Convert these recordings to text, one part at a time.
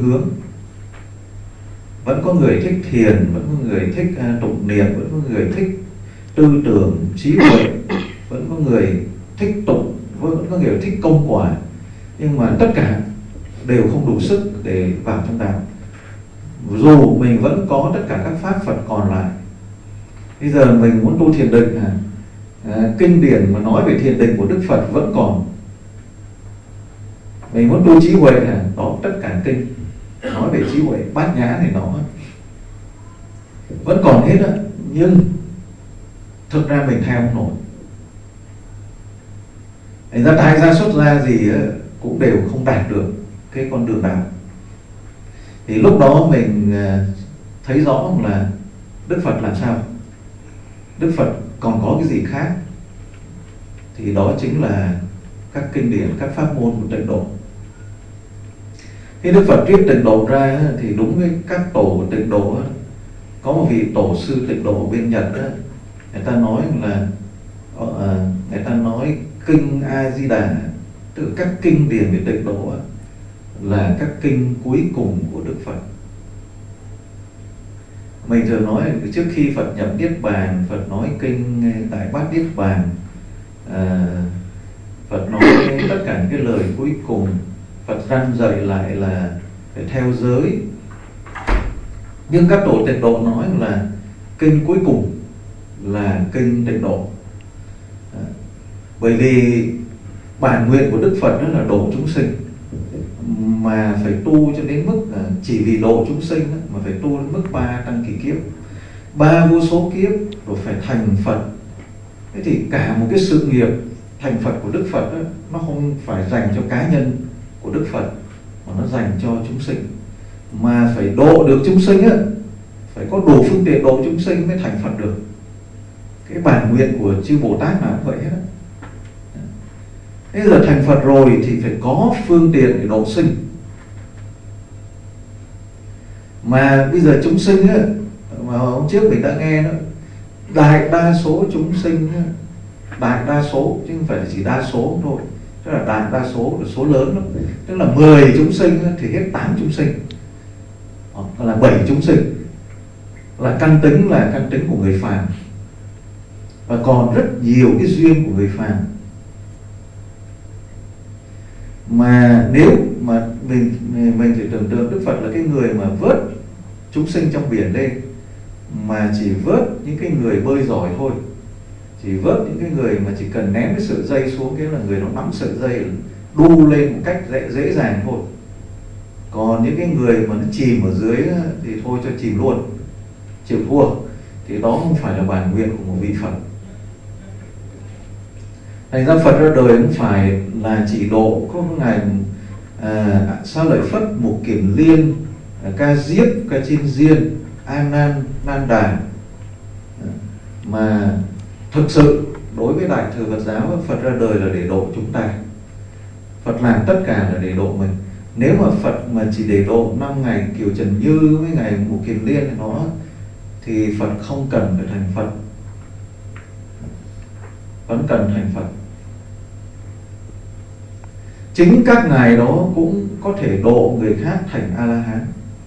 hướng. Vẫn có người thích thiền, vẫn có người thích tụng niệm, vẫn có người thích tư tưởng trí huệ, vẫn có người thích tụng, vẫn có người thích công quả. Nhưng mà tất cả đều không đủ sức để vào trong đạo. Dù mình vẫn có tất cả các pháp Phật còn lại. Bây giờ mình muốn tu thiền định, kinh điển mà nói về thiền định của Đức Phật vẫn còn. Mình muốn tu trí huệ, đó tất cả kinh nói về trí huệ, Bát Nhã này nó vẫn còn hết á, nhưng thực ra mình theo không nổi. Thành ra đại gia xuất gia gì cũng đều không đạt được cái con đường đạo. Thì lúc đó mình thấy rõ là Đức Phật làm sao? Đức Phật còn có cái gì khác? Thì đó chính là các kinh điển, các pháp môn của Tịnh Độ. Khi Đức Phật thuyết Tịnh Độ ra thì đúng với các tổ của Tịnh Độ, có một vị tổ sư Tịnh Độ ở bên Nhật, người ta nói là người ta nói kinh A Di Đà, tức là các kinh điển về Tịnh Độ là các kinh cuối cùng của Đức Phật. Mình thường nói trước khi Phật nhập Niết Bàn, Phật nói kinh Đại Bát Niết Bàn, Phật nói tất cả những cái lời cuối cùng. Phật răn dạy lại là phải theo giới. Nhưng các tổ Tịnh Độ nói là kinh cuối cùng là kinh Tịnh Độ. Bởi vì bản nguyện của Đức Phật đó là độ chúng sinh, mà phải tu cho đến mức chỉ vì độ chúng sinh đó, mà phải tu đến mức 3 tăng kỳ kiếp, 3 vô số kiếp rồi phải thành Phật. Thế thì cả một cái sự nghiệp thành Phật của Đức Phật đó, nó không phải dành cho cá nhân của Đức Phật, mà nó dành cho chúng sinh. Mà phải độ được chúng sinh á, phải có đủ phương tiện độ chúng sinh mới thành Phật được. Cái bản nguyện của chư Bồ Tát là cũng vậy hết. Thế giờ thành Phật rồi thì phải có phương tiện để độ sinh. Mà bây giờ chúng sinh á, mà hôm trước mình đã nghe đó, đại đa số chúng sinh á, đại đa số chứ không phải là chỉ đa số thôi, tức là đại đa số là số lớn lắm. Tức là 10 chúng sinh á, thì hết 8 chúng sinh, hoặc là 7 chúng sinh là căn tính của người phàm, và còn rất nhiều cái duyên của người phàm. Mà nếu mà mình phải tưởng tượng Đức Phật là cái người mà vớt chúng sinh trong biển lên, mà chỉ vớt những cái người bơi giỏi thôi, chỉ vớt những cái người mà chỉ cần ném cái sợi dây xuống, cái là người nó nắm sợi dây đu lên một cách dễ dàng thôi. Còn những cái người mà nó chìm ở dưới thì thôi cho chìm luôn, chịu thua. Thì đó không phải là bản nguyện của một vị Phật. Thành ra Phật ra đời không phải là chỉ độ có ngài Xá Lợi Phất, Mục Kiền Liên, Ca Diếp, Ca Chiên Diên, A Nan Nan Đà, mà thực sự đối với Đại thừa Phật giáo, Phật ra đời là để độ chúng ta. Phật làm tất cả là để độ mình. Nếu mà Phật mà chỉ để độ 5 ngày Kiều Trần Như với ngày Mục Kiền Liên thì Phật không cần phải thành Phật, vẫn cần thành Phật. Chính các ngài đó cũng có thể độ người khác thành A-la-hán.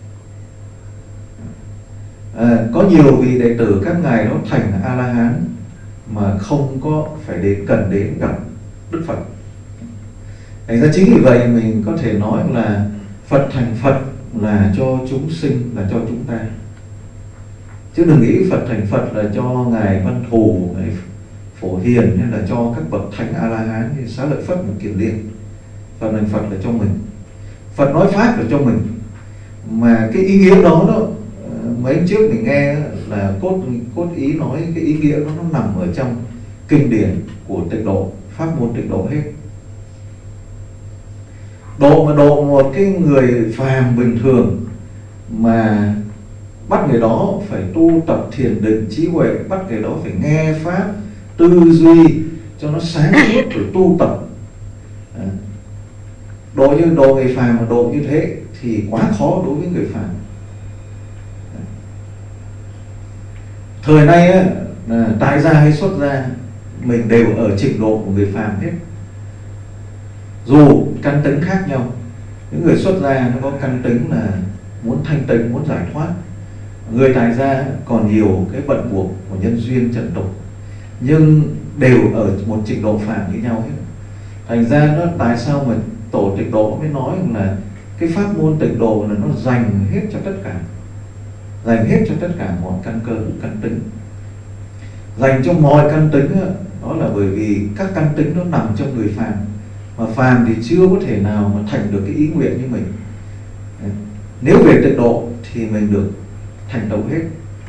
Có nhiều vị đệ tử các ngài đó thành A-la-hán mà không có phải cần đến gặp Đức Phật. Thành ra chính vì vậy mình có thể nói là Phật thành Phật là cho chúng sinh, là cho chúng ta. Chứ đừng nghĩ Phật thành Phật là cho ngài Văn Thù, ngài Phổ Hiền, hay là cho các bậc thánh A-la-hán như Xá Lợi Phất, Mục Kiền Liên. Phật thành Phật là cho mình. Phật nói pháp là cho mình. Mà cái ý nghĩa đó mấy hôm trước mình nghe là cốt ý nói cái ý nghĩa đó nó nằm ở trong kinh điển của Tịnh Độ, pháp môn Tịnh Độ hết. Độ một cái người phàm bình thường mà bắt người đó phải tu tập thiền định trí huệ, bắt người đó phải nghe pháp, tư duy cho nó sáng suốt rồi tu tập. Độ người phàm mà độ như thế thì quá khó đối với người phàm. Thời nay tại gia hay xuất gia mình đều ở trình độ của người phàm hết, dù căn tính khác nhau, Những người xuất gia nó có căn tính là muốn thanh tịnh, muốn giải thoát. Người tại gia còn nhiều cái bận buộc của nhân duyên trần tục, nhưng đều ở một trình độ phàm như nhau hết. Thành ra nó tại sao mà tổ Tịnh Độ mới nói là cái pháp môn Tịnh Độ là nó dành hết cho tất cả, dành hết cho tất cả mọi căn cơ, căn tính, dành cho mọi căn tính. Đó là bởi vì các căn tính nó nằm trong người phàm, mà phàm thì chưa có thể nào mà thành được cái ý nguyện như mình. Nếu về Tịnh Độ thì mình được thành tựu hết.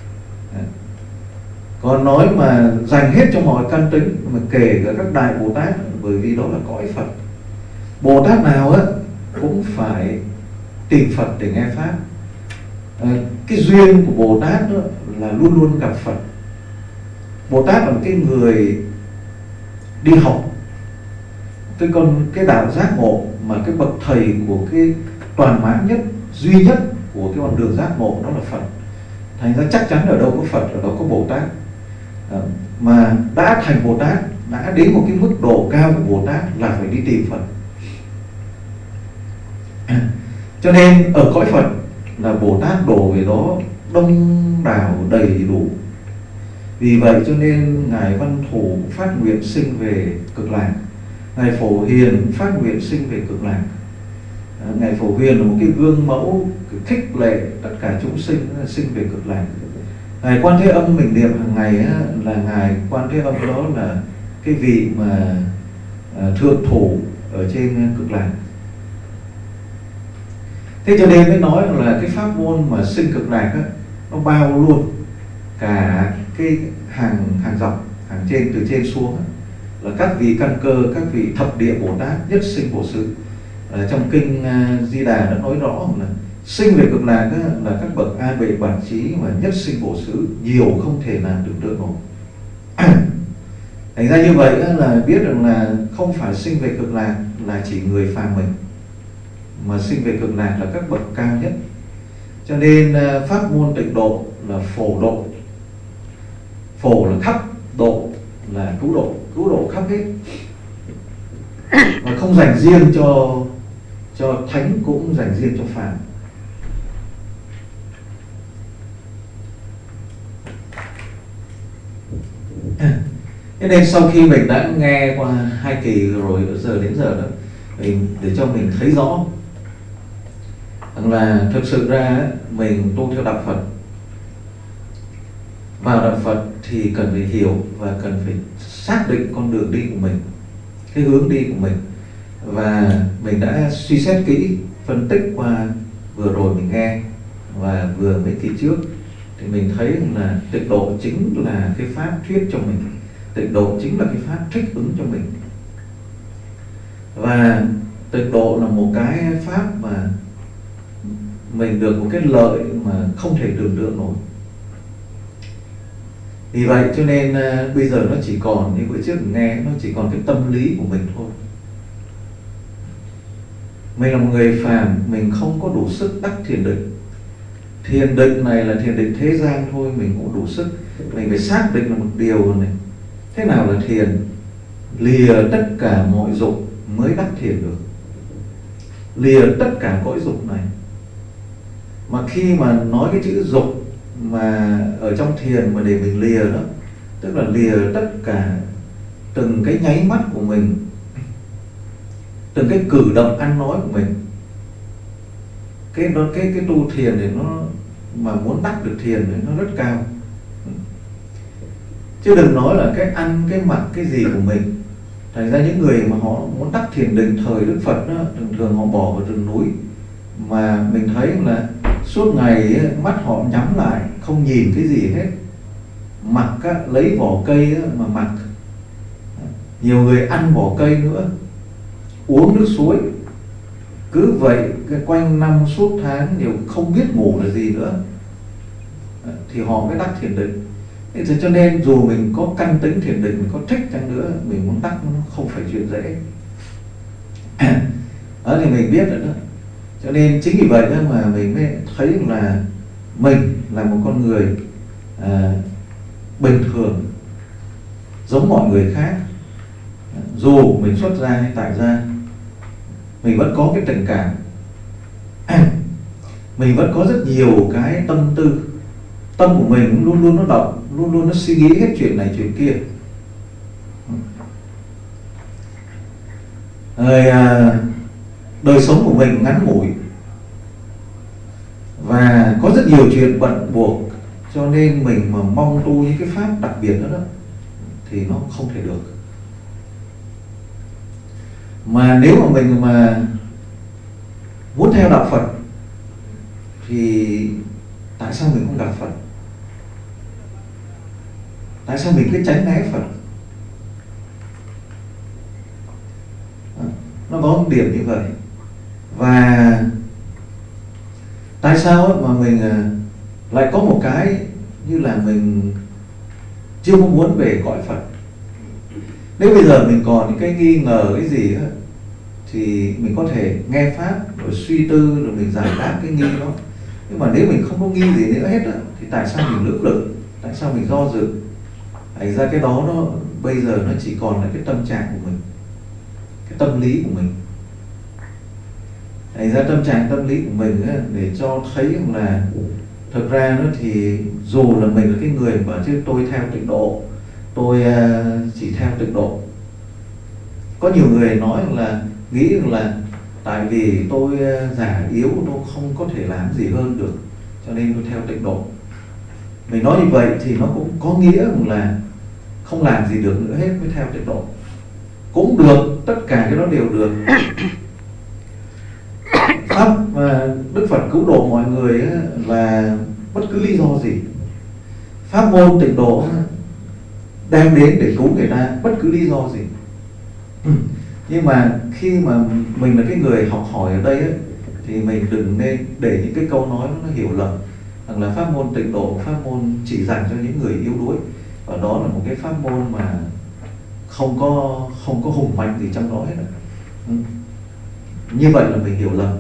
Còn nói mà dành hết cho mọi căn tính, mà kể cả các đại Bồ Tát, bởi vì đó là cõi Phật. Bồ Tát nào cũng phải tìm Phật để nghe pháp. Cái duyên của Bồ Tát là luôn luôn gặp Phật. Bồ Tát là một cái người đi học cái đạo giác ngộ, mà cái bậc thầy của cái toàn mãn nhất, duy nhất của cái con đường giác ngộ đó là Phật. Thành ra chắc chắn ở đâu có Phật, ở đó có Bồ Tát. Mà đã thành Bồ Tát, đã đến một cái mức độ cao của Bồ Tát là phải đi tìm Phật. Cho nên ở cõi Phật là Bồ Tát đổ về đó đông đảo đầy đủ. Vì vậy cho nên Ngài Văn Thủ phát nguyện sinh về Cực Lạc, Ngài Phổ Hiền phát nguyện sinh về Cực Lạc. Ngài Phổ Hiền là một cái gương mẫu khích lệ tất cả chúng sinh sinh về Cực Lạc. Ngài Quan Thế Âm mình niệm hàng ngày là Ngài Quan Thế Âm đó là cái vị mà thượng thủ ở trên Cực Lạc. Thế cho nên mới nói là cái pháp môn mà sinh Cực Lạc nó bao luôn cả cái hàng dọc, hàng trên, từ trên xuống là các vị căn cơ, các vị thập địa Bồ Tát nhất sinh bổ sự. Trong kinh Di Đà đã nói rõ là sinh về Cực Lạc là các bậc A Bệ Bản Trí mà nhất sinh bổ xứ, nhiều không thể nào tưởng tượng nổi. Thành ra như vậy là biết rằng là không phải sinh về Cực Lạc là chỉ người phàm mình, mà sinh về Cực Lạc là các bậc cao nhất. Cho nên pháp môn Tịnh Độ là phổ độ. Phổ là khắp, độ là cứu độ khắp hết, và không dành riêng cho thánh, cũng dành riêng cho phàm. Thế nên sau khi mình đã nghe qua 2 kỳ rồi, đến giờ đó, để cho mình thấy rõ rằng là thực sự ra mình tu theo đạo Phật. Vào đạo Phật thì cần phải hiểu và cần phải xác định con đường đi của mình, cái hướng đi của mình. Và mình đã suy xét kỹ, phân tích qua vừa rồi mình nghe và vừa mấy kỳ trước, thì mình thấy là Tịnh Độ chính là cái pháp thuyết cho mình, Tịnh Độ chính là cái pháp thích ứng cho mình. Và Tịnh Độ là một cái pháp mà mình được một cái lợi mà không thể tưởng tượng nổi. Vì vậy cho nên bây giờ nó chỉ còn, như bữa trước nghe, nó chỉ còn cái tâm lý của mình thôi. Mình là một người phàm, mình không có đủ sức đắc thiền định. Thiền định này là thiền định thế gian thôi, mình cũng đủ sức. Mình phải xác định là một điều này. Thế nào là thiền? Lìa tất cả mọi dục mới đắc thiền được. Lìa tất cả cõi dục này. Mà khi mà nói cái chữ dục mà ở trong thiền mà để mình lìa đó, tức là lìa tất cả từng cái nháy mắt của mình, từng cái cử động ăn nói của mình. Cái tu thiền thì nó mà muốn đắc được thiền thì nó rất cao. Chứ đừng nói là cái ăn, cái mặc, cái gì của mình. Thành ra những người mà họ muốn đắc thiền định thời Đức Phật đó, thường thường họ bỏ vào rừng núi. Mà mình thấy là suốt ngày mắt họ nhắm lại, không nhìn cái gì hết. Mặc lấy vỏ cây mà mặc. Nhiều người ăn vỏ cây nữa, uống nước suối. Cứ vậy quanh năm suốt tháng, nhiều không biết ngủ là gì nữa, thì họ mới đắc thiền định. Thế cho nên dù mình có căn tính thiền định, mình có thích chăng nữa, mình muốn đắc nó không phải chuyện dễ. Đó thì mình biết rồi đó. Cho nên chính vì vậy đó mà mình mới thấy là mình là một con người bình thường, giống mọi người khác. Dù mình xuất gia hay tại gia, mình vẫn có cái tình cảm mình vẫn có rất nhiều cái tâm tư, tâm của mình luôn luôn nó động, luôn luôn nó suy nghĩ hết chuyện này chuyện kia. Rồi đời sống của mình ngắn ngủi và có rất nhiều chuyện bận buộc, cho nên mình mà mong tu những cái pháp đặc biệt đó thì nó không thể được. Mà nếu mà mình mà muốn theo đạo Phật thì tại sao mình không gặp Phật? Tại sao mình cứ tránh né Phật? Nó có một điểm như vậy. Và tại sao mà mình lại có một cái như là mình chưa có muốn về cõi Phật? Nếu bây giờ mình còn những cái nghi ngờ cái gì á, thì mình có thể nghe pháp rồi suy tư rồi mình giải đáp cái nghi đó. Nhưng mà nếu mình không có nghi gì nữa hết á, thì tại sao mình lưỡng lự? Tại sao mình do dự? Thành ra cái đó nó bây giờ nó chỉ còn là cái tâm trạng của mình, cái tâm lý của mình. Thành ra tâm lý của mình á, để cho thấy là thực ra nó thì dù là mình là cái người mà chứ tôi theo tịnh độ, tôi chỉ theo tịnh độ. Có nhiều người nói là nghĩ là tại vì tôi già yếu, tôi không có thể làm gì hơn được, cho nên tôi theo tịnh độ. Mình nói như vậy thì nó cũng có nghĩa là không làm gì được nữa hết mới theo tịnh độ. Cũng được, tất cả cái đó đều được. Pháp mà Đức Phật cứu độ mọi người là bất cứ lý do gì. Pháp môn tịnh độ đem đến để cứu người ta bất cứ lý do gì. Nhưng mà khi mà mình là cái người học hỏi ở đây ấy, thì mình đừng nên để những cái câu nói nó hiểu lầm rằng là pháp môn tịnh độ, pháp môn chỉ dành cho những người yếu đuối, và đó là một cái pháp môn mà không có hùng mạnh gì trong đó hết. Như vậy là mình hiểu lầm.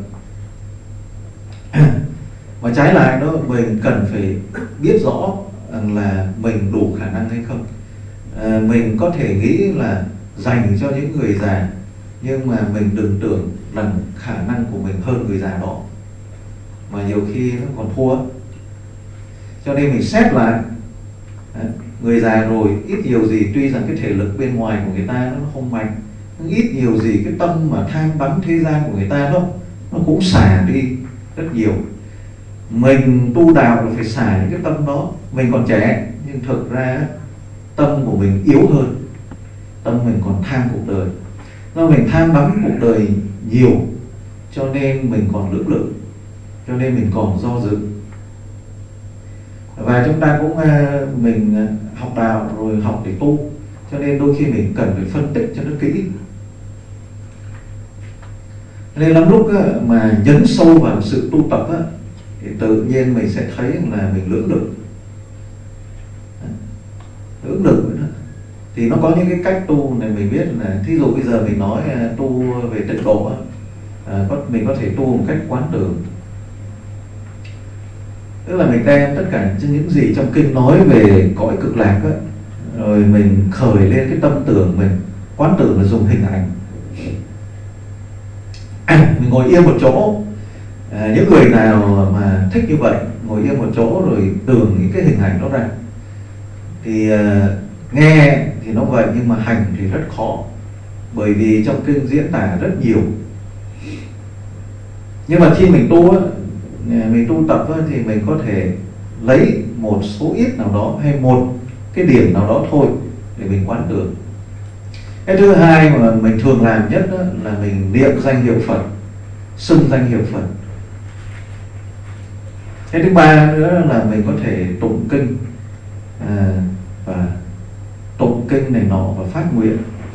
Mà trái lại đó, mình cần phải biết rõ rằng là mình đủ khả năng hay không. Mình có thể nghĩ là dành cho những người già, nhưng mà mình đừng tưởng rằng khả năng của mình hơn người già đó, mà nhiều khi nó còn thua. Cho nên mình xét lại, người già rồi ít nhiều gì tuy rằng cái thể lực bên ngoài của người ta nó không mạnh, nhưng ít nhiều gì cái tâm mà tham bắn thế gian của người ta nó cũng xả đi rất nhiều. Mình tu đạo là phải xả những cái tâm đó. Mình còn trẻ nhưng thực ra tâm của mình yếu hơn, tâm mình còn tham cuộc đời. Do mình tham bắn cuộc đời nhiều cho nên mình còn lưỡng lự, cho nên mình còn do dự. Và chúng ta cũng mình học đạo rồi học để tu, cho nên đôi khi mình cần phải phân tích cho nó kỹ. Nên lắm lúc mà nhấn sâu vào sự tu tập thì tự nhiên mình sẽ thấy là mình lưỡng lự. Lưỡng lự đó. Thì nó có những cái cách tu này mình biết là, thí dụ bây giờ mình nói tu về tịnh độ, mình có thể tu một cách quán tưởng. Tức là mình đem tất cả những gì trong kinh nói về cõi cực lạc rồi mình khởi lên cái tâm tưởng mình. Quán tưởng là dùng hình ảnh. Mình ngồi yên một chỗ, những người nào mà thích như vậy, ngồi yên một chỗ rồi tưởng những cái hình ảnh đó ra, thì nghe thì nó vậy, nhưng mà hành thì rất khó, bởi vì trong kinh diễn tả rất nhiều. Nhưng mà khi mình tu tập thì mình có thể lấy một số ít nào đó hay một cái điểm nào đó thôi để mình quán tưởng. Cái thứ hai mà mình thường làm nhất là mình niệm danh hiệu Phật, xưng danh hiệu Phật. Cái thứ ba nữa là mình có thể tụng kinh, và tụng kinh này nọ và phát nguyện.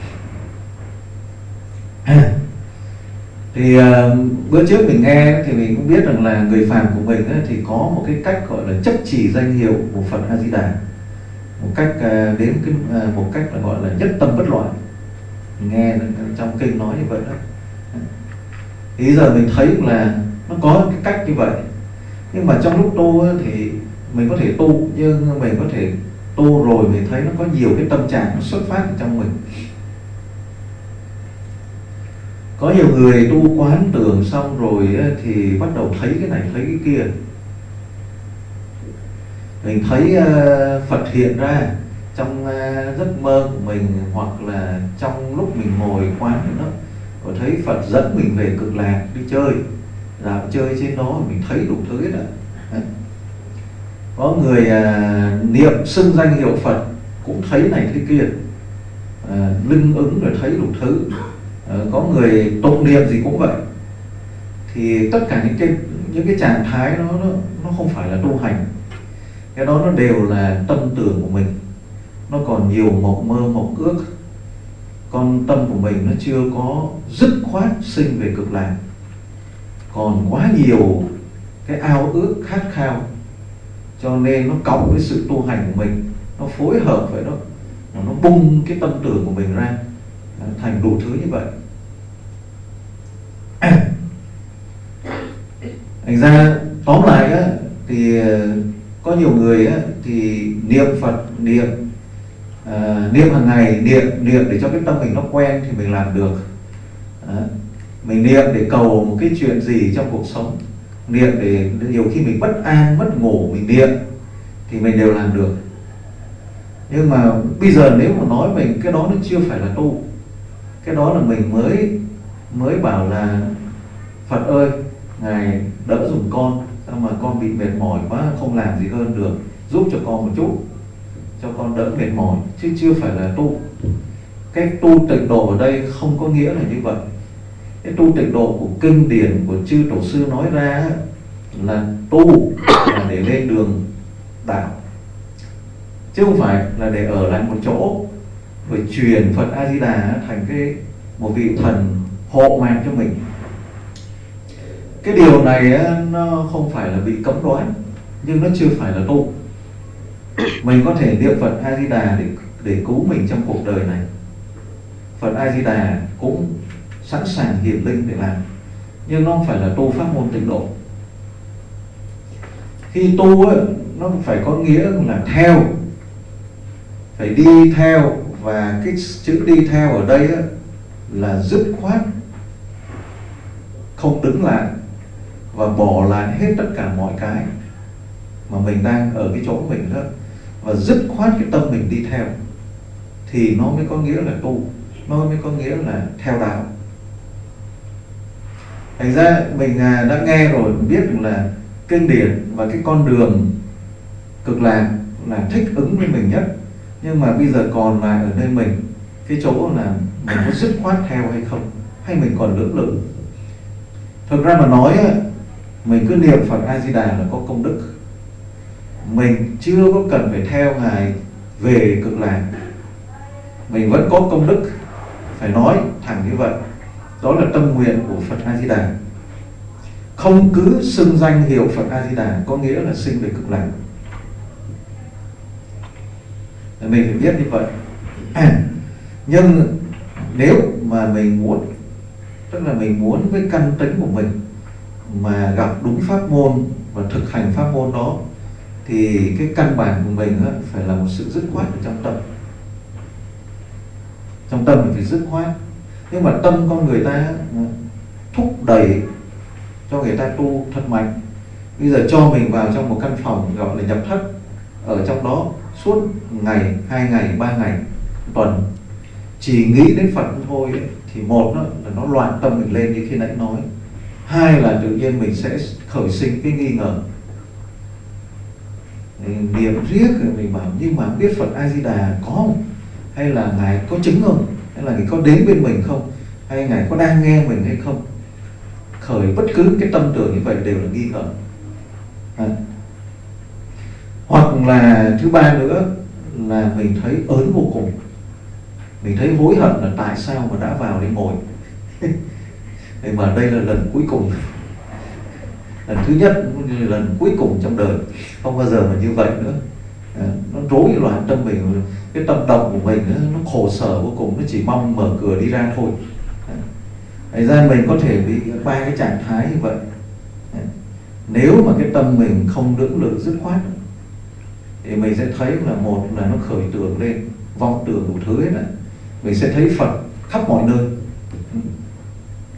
Thì bữa trước mình nghe thì mình cũng biết rằng là người phàm của mình thì có một cái cách gọi là chấp trì danh hiệu của Phật A Di Đà, một cách một cách là gọi là nhất tâm bất loạn. Mình nghe trong kinh nói như vậy đó. Thì giờ mình thấy là nó có cái cách như vậy. Nhưng mà trong lúc tu thì mình có thể tu, nhưng mình có thể tu rồi mình thấy nó có nhiều cái tâm trạng nó xuất phát ở trong mình. Có nhiều người tu quán tưởng xong rồi thì bắt đầu thấy cái này thấy cái kia. Mình thấy Phật hiện ra trong giấc mơ của mình, hoặc là trong lúc mình ngồi quán đó, có thấy Phật dẫn mình về Cực Lạc đi chơi, dạo chơi trên đó mình thấy đủ thứ hết ạ. Có người niệm xưng danh hiệu Phật cũng thấy này thấy kia, linh ứng rồi thấy đủ thứ. Có người tụng niệm gì cũng vậy. Thì tất cả những cái trạng thái nó không phải là tu hành. Cái đó nó đều là tâm tưởng của mình. Nó còn nhiều mộng mơ mộng ước. Con tâm của mình nó chưa có dứt khoát sinh về Cực Lạc. Còn quá nhiều cái ao ước khát khao, cho nên nó cộng với sự tu hành của mình, nó phối hợp với nó bung cái tâm tưởng của mình ra thành đủ thứ như vậy. Thành ra tóm lại á, thì có nhiều người á, thì niệm Phật, niệm hàng ngày, niệm để cho cái tâm mình nó quen thì mình làm được. Mình niệm để cầu một cái chuyện gì trong cuộc sống, niệm để nhiều khi mình bất an mất ngủ mình niệm thì mình đều làm được. Nhưng mà bây giờ nếu mà nói mình cái đó nó chưa phải là tu. Cái đó là mình mới bảo là Phật ơi, Ngài đỡ giùm con, sao mà con bị mệt mỏi quá không làm gì hơn được, giúp cho con một chút cho con đỡ mệt mỏi, chứ chưa phải là tu. Cái tu tịnh độ ở đây không có nghĩa là như vậy. Cái tu tịnh độ của kinh điển của chư tổ sư nói ra là tu là để lên đường đạo, chứ không phải là để ở lại một chỗ rồi truyền Phật A Di Đà thành một vị thần hộ mạng cho mình. Cái điều này nó không phải là bị cấm đoán, nhưng nó chưa phải là tu. Mình có thể niệm Phật A Di Đà để cứu mình trong cuộc đời này. Phật A Di Đà cũng sẵn sàng hiển linh để làm, nhưng nó không phải là tu pháp môn tịnh độ. Khi tu ấy, nó phải có nghĩa là theo, phải đi theo. Và cái chữ đi theo ở đây ấy, là dứt khoát, không đứng lại và bỏ lại hết tất cả mọi cái mà mình đang ở cái chỗ mình đó, và dứt khoát cái tâm mình đi theo, thì nó mới có nghĩa là tu, nó mới có nghĩa là theo đạo. Thành ra mình đã nghe rồi, mình biết là kinh điển và cái con đường Cực Lạc là thích ứng với mình nhất. Nhưng mà bây giờ còn lại ở nơi mình cái chỗ là mình có dứt khoát theo hay không, hay mình còn lưỡng lự. Thực ra mà nói mình cứ niệm Phật A Di Đà là có công đức. Mình chưa có cần phải theo Ngài về Cực Lạc, mình vẫn có công đức. Phải nói thẳng như vậy. Đó là tâm nguyện của Phật A Di Đà. Không cứ xưng danh hiệu Phật A Di Đà có nghĩa là sinh về Cực Lạc. Mình phải biết như vậy. Nhưng nếu mà mình muốn, tức là mình muốn với căn tính của mình mà gặp đúng pháp môn và thực hành pháp môn đó, thì cái căn bản của mình phải là một sự dứt khoát ở trong tâm. Trong tâm mình phải dứt khoát. Nhưng mà tâm con người ta thúc đẩy cho người ta tu thật mạnh. Bây giờ cho mình vào trong một căn phòng gọi là nhập thất, ở trong đó suốt ngày, 2 ngày, 3 ngày, tuần chỉ nghĩ đến Phật thôi ấy, thì một là nó loạn tâm mình lên như khi nãy nói. Hai là tự nhiên mình sẽ khởi sinh cái nghi ngờ. Niệm riết rồi mình bảo nhưng mà biết Phật A Di Đà có không? Hay là Ngài có chứng không? Hay là Ngài có đến bên mình không? Hay Ngài có đang nghe mình hay không? Khởi bất cứ cái tâm tưởng như vậy đều là nghi ngờ. Hoặc là thứ ba nữa là mình thấy ớn vô cùng. Mình thấy hối hận là tại sao mà đã vào đây ngồi. Mà đây là lần cuối cùng, lần thứ nhất, lần cuối cùng trong đời, không bao giờ mà như vậy nữa. Nó rối loạn tâm mình, cái tâm động của mình nó khổ sở vô cùng, nó chỉ mong mở cửa đi ra thôi. Thành ra mình có thể bị 3 cái trạng thái như vậy. Nếu mà cái tâm mình không lưỡng lự dứt khoát thì mình sẽ thấy là một là nó khởi tưởng lên, vọng tưởng đủ thứ hết. Mình sẽ thấy Phật khắp mọi nơi.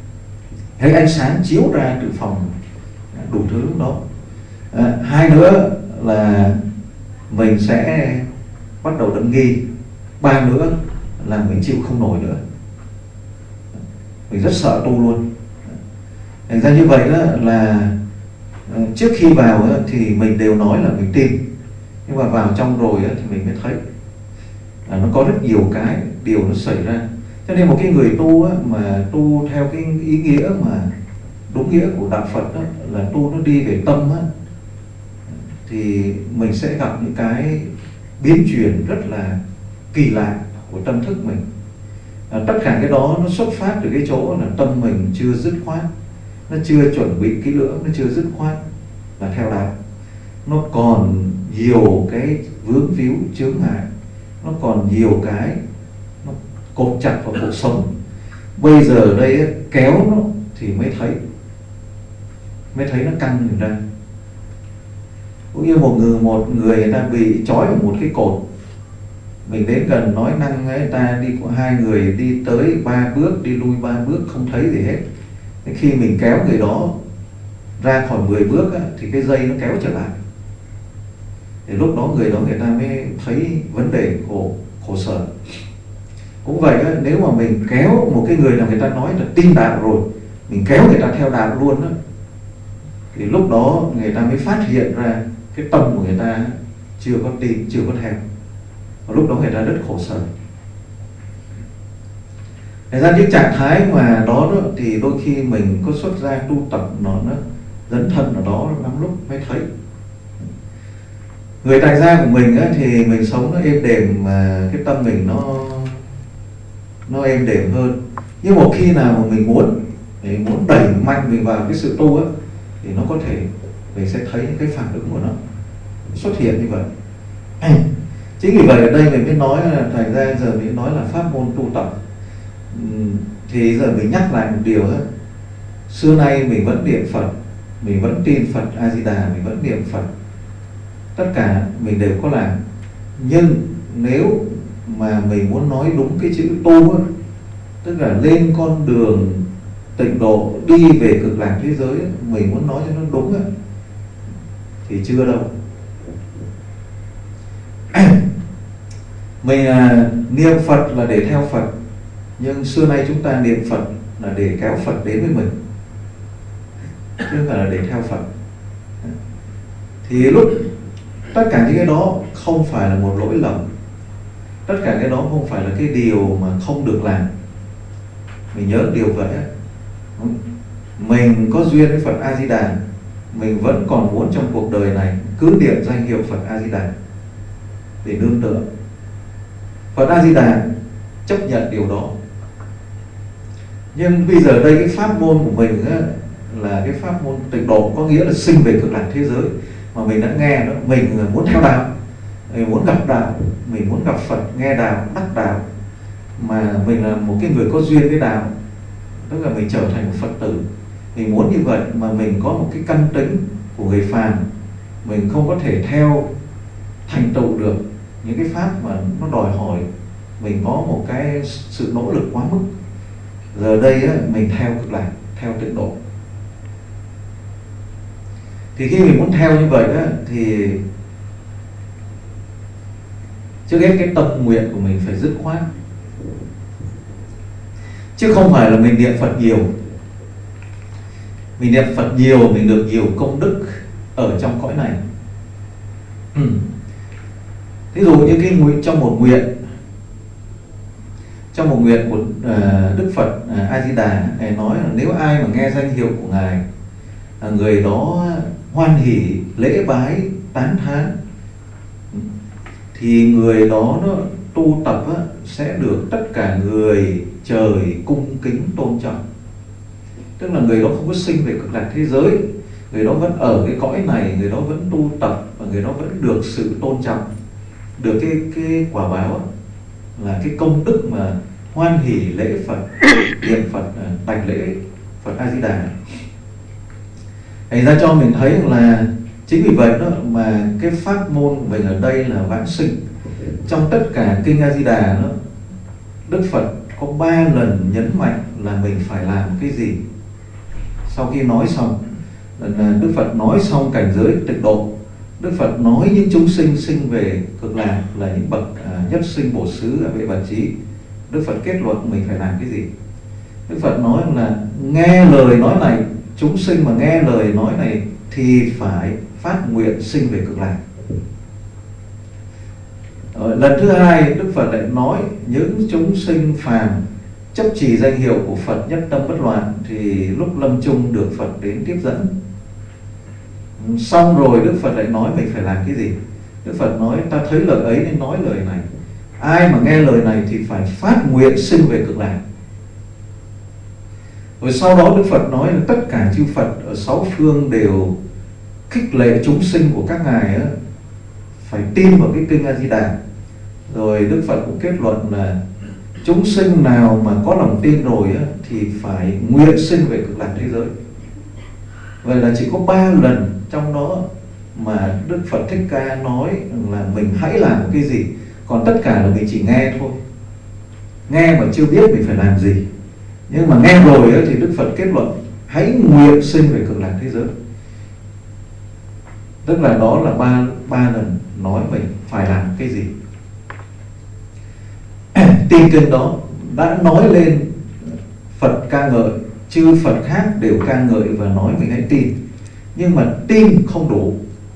Thấy ánh sáng chiếu ra từ phòng, đủ thứ lúc đó. Hai nữa là mình sẽ bắt đầu đâm nghi. Ba nữa là mình chịu không nổi nữa, mình rất sợ tu luôn. Thành ra như vậy đó là trước khi vào thì mình đều nói là mình tin, nhưng mà vào trong rồi thì mình mới thấy là nó có rất nhiều cái điều nó xảy ra. Cho nên một cái người tu mà tu theo cái ý nghĩa mà đúng nghĩa của đạo Phật là tu nó đi về tâm thì mình sẽ gặp những cái biến chuyển rất là kỳ lạ của tâm thức mình. Tất cả cái đó nó xuất phát từ cái chỗ là tâm mình chưa dứt khoát, nó chưa chuẩn bị kỹ lưỡng, nó chưa dứt khoát là theo đạo. Nó còn nhiều cái vướng víu chướng ngại, nó còn nhiều cái nó cột chặt vào cuộc sống. Bây giờ đây kéo nó thì mới thấy nó căng ra. Cũng như một người ta bị trói vào một cái cột, mình đến gần nói năng người ta đi của hai người đi tới 3 bước, đi lui 3 bước không thấy gì hết. Khi mình kéo người đó ra khỏi 10 bước thì cái dây nó kéo trở lại. Thì lúc đó người ta mới thấy vấn đề khổ sở. Cũng vậy nếu mà mình kéo một cái người nào người ta nói là tin đạo rồi, mình kéo người ta theo đạo luôn thì lúc đó người ta mới phát hiện ra cái tâm của người ta chưa có tin, chưa có theo. Và lúc đó người ta rất khổ sở. Thành ra những trạng thái mà đó thì đôi khi mình có xuất gia tu tập nó dấn thân ở đó lắm lúc mới thấy. Người tại gia của mình thì mình sống nó êm đềm, mà cái tâm mình nó êm đềm hơn. Nhưng một khi nào mà mình muốn đẩy mạnh mình vào cái sự tu thì nó có thể mình sẽ thấy những cái phản ứng của nó xuất hiện như vậy. Chính vì vậy ở đây mình mới nói là thành ra giờ mình nói là pháp môn tu tập. Thì giờ mình nhắc lại một điều xưa nay mình vẫn niệm Phật, mình vẫn tin Phật A Di Đà, mình vẫn niệm Phật, tất cả mình đều có làm. Nhưng nếu mà mình muốn nói đúng cái chữ tu tức là lên con đường tịnh độ, đi về cực lạc thế giới, mình muốn nói cho nó đúng thì chưa đâu. Mình niệm Phật là để theo Phật, nhưng xưa nay chúng ta niệm Phật là để kéo Phật đến với mình, chứ không phải là để theo Phật. Thì lúc tất cả những cái đó không phải là một lỗi lầm, tất cả cái đó không phải là cái điều mà không được làm. Mình nhớ điều vậy mình có duyên với Phật A Di Đà, mình vẫn còn muốn trong cuộc đời này cứ niệm danh hiệu Phật A Di Đà để nương tựa. Phật A Di Đà chấp nhận điều đó. Nhưng bây giờ đây cái pháp môn của mình là cái pháp môn tịnh độ, có nghĩa là sinh về cực lạc thế giới. Mà mình đã nghe đó, mình muốn theo đạo, mình muốn gặp đạo, mình muốn gặp Phật, nghe đạo, đắc đạo, mà mình là một cái người có duyên với đạo, tức là mình trở thành một Phật tử. Mình muốn như vậy mà mình có một cái căn tính của người phàm, mình không có thể theo thành tựu được những cái pháp mà nó đòi hỏi mình có một cái sự nỗ lực quá mức. Giờ đây mình theo cực lạc, theo tịnh độ. Thì khi mình muốn theo như vậy thì trước hết cái tâm nguyện của mình phải dứt khoát, chứ không phải là mình niệm Phật nhiều. Mình niệm Phật nhiều, mình được nhiều công đức ở trong cõi này. Ví dụ như cái nguyện trong một nguyện của Đức Phật A Di Đà, Ngài nói là nếu ai mà nghe danh hiệu của Ngài, người đó hoan hỉ lễ bái tán thán, thì người đó nó tu tập sẽ được tất cả người trời cung kính tôn trọng. Tức là người đó không có sinh về cực lạc thế giới, người đó vẫn ở cái cõi này, người đó vẫn tu tập và người đó vẫn được sự tôn trọng, được cái quả báo là cái công đức mà hoan hỷ lễ Phật, niệm Phật, bạch lễ Phật A Di Đà. Thành ra cho mình thấy là chính vì vậy đó mà cái pháp môn của mình ở đây là vãng sinh. Trong tất cả kinh A Di Đà đó, Đức Phật có 3 lần nhấn mạnh là mình phải làm cái gì. sau khi nói xong là Đức Phật nói xong cảnh giới tịnh độ, Đức Phật nói những chúng sinh sinh về cực lạc là những bậc nhất sinh bổ xứ ở vệ bản trí. Đức Phật kết luận mình phải làm cái gì? Đức Phật nói là nghe lời nói này, chúng sinh mà nghe lời nói này thì phải phát nguyện sinh về cực lạc. Lần thứ hai Đức Phật lại nói những chúng sinh phàm chấp trì danh hiệu của Phật nhất tâm bất loạn thì lúc lâm chung được Phật đến tiếp dẫn. Xong rồi Đức Phật lại nói mình phải làm cái gì? Đức Phật nói ta thấy lời ấy nên nói lời này. Ai mà nghe lời này thì phải phát nguyện sinh về cực lạc. Rồi sau đó Đức Phật nói là tất cả chư Phật ở sáu phương đều khích lệ chúng sinh của các ngài á, phải tin vào cái kinh A Di Đà. Rồi Đức Phật cũng kết luận là chúng sinh nào mà có lòng tin rồi á, thì phải nguyện sinh về cực lạc thế giới. Vậy là chỉ có 3 lần trong đó mà Đức Phật Thích Ca nói là mình hãy làm cái gì, còn tất cả là mình chỉ nghe thôi. Nghe mà chưa biết mình phải làm gì, nhưng mà nghe rồi ấy, thì Đức Phật kết luận hãy nguyện sinh về cực lạc thế giới. Tức là đó là ba lần nói mình phải làm cái gì. Tin kinh đó đã nói lên Phật ca ngợi, chư Phật khác đều ca ngợi và nói mình hãy tin. Nhưng mà tin không đủ.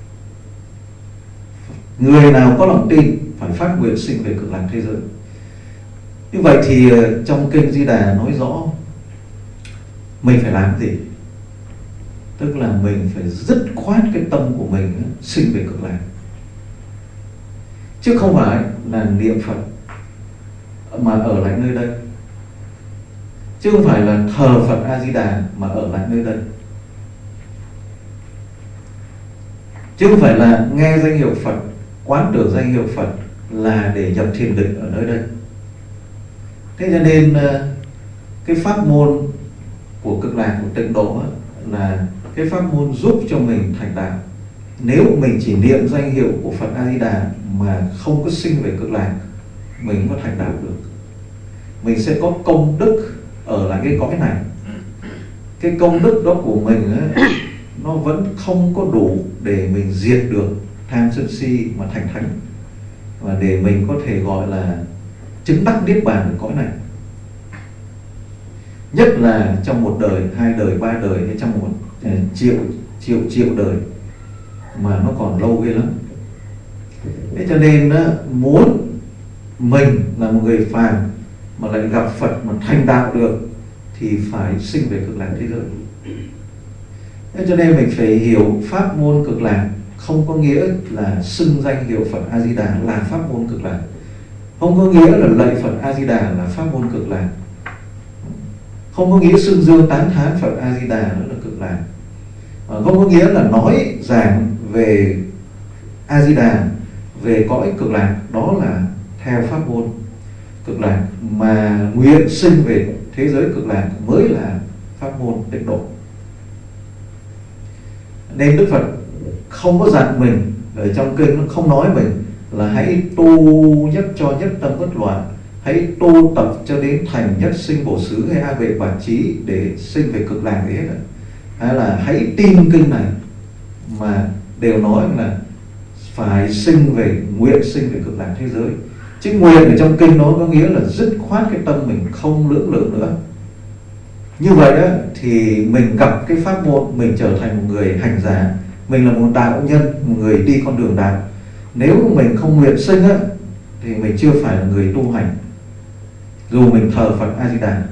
Người nào có lòng tin phải phát nguyện sinh về cực lạc thế giới. Như vậy thì trong kinh Di Đà nói rõ mình phải làm gì. Tức là mình phải dứt khoát cái tâm của mình sinh về cực lạc, chứ không phải là niệm Phật mà ở lại nơi đây, chứ không phải là thờ Phật A Di Đà mà ở lại nơi đây, chứ không phải là nghe danh hiệu Phật, quán tưởng danh hiệu Phật là để nhập thiền định ở nơi đây. Thế cho nên cái pháp môn của cực lạc, của tịnh độ là cái pháp môn giúp cho mình thành đạo. Nếu mình chỉ niệm danh hiệu của Phật A Di Đà mà không có sinh về cực lạc, mình có thành đạo được. Mình sẽ có công đức ở lại cái cõi này. Cái công đức đó của mình ấy, nó vẫn không có đủ để mình diệt được tham sân si mà thành thánh, và để mình có thể gọi là chứng đắc niết bàn ở cõi này. Nhất là trong một đời, 2 đời, 3 đời, hay trong một triệu đời mà nó còn lâu ghê lắm. Thế cho nên muốn mình là một người phàm mà lại gặp Phật mà thành đạo được thì phải sinh về cực lạc thế giới. Thế cho nên mình phải hiểu pháp môn cực lạc không có nghĩa là xưng danh hiệu Phật A Di Đà là pháp môn cực lạc, không có nghĩa là lạy Phật A Di Đà là pháp môn cực lạc, không có nghĩa xưng dương tán thán Phật A Di Đà đó là cực lạc, không có nghĩa là nói giảng về A Di Đà, về cõi cực lạc đó là theo pháp môn cực lạc, mà nguyện sinh về thế giới cực lạc mới là pháp môn tịnh độ. Nên Đức Phật không có dặn mình, ở trong kinh nó không nói mình là hãy tu nhất cho nhất tâm bất loạn, hãy tu tập cho đến thành nhất sinh bổ xứ hay a vệ bản trí để sinh về cực lạc gì hết, hay là hãy tin kinh này, mà đều nói là phải sinh về, nguyện sinh về cực lạc thế giới. Chứ nguyện ở trong kinh nó có nghĩa là dứt khoát cái tâm mình không lưỡng lự nữa. Như vậy đó thì mình gặp cái pháp môn, mình trở thành một người hành giả, mình là một đạo nhân, một người đi con đường đạo. Nếu mình không nguyện sinh á thì mình chưa phải là người tu hành, dù mình thờ Phật A Di Đà,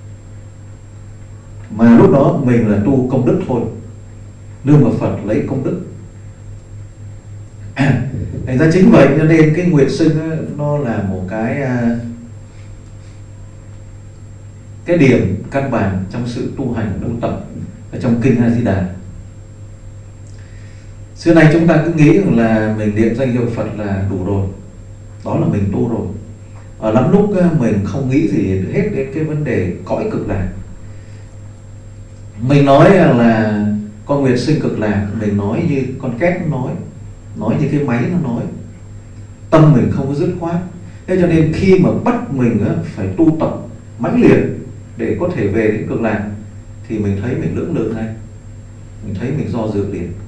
mà lúc đó mình là tu công đức thôi, nương vào Phật lấy công đức. Thành ra chính vậy cho nên cái nguyện sinh á, nó là một cái điểm căn bản trong sự tu hành tu tập ở trong kinh A Di Đà. Xưa nay chúng ta cứ nghĩ rằng là mình niệm danh hiệu Phật là đủ rồi, đó là mình tu rồi. Ở lắm lúc mình không nghĩ gì hết đến cái vấn đề cõi cực lạc. Mình nói là con nguyện sinh cực lạc, mình nói như con két nó nói như cái máy nó nói, tâm mình không có dứt khoát. Thế cho nên khi mà bắt mình phải tu tập mãnh liệt để có thể về đến cực lạc thì mình thấy mình lưỡng lự ngay, mình thấy mình do dự liền.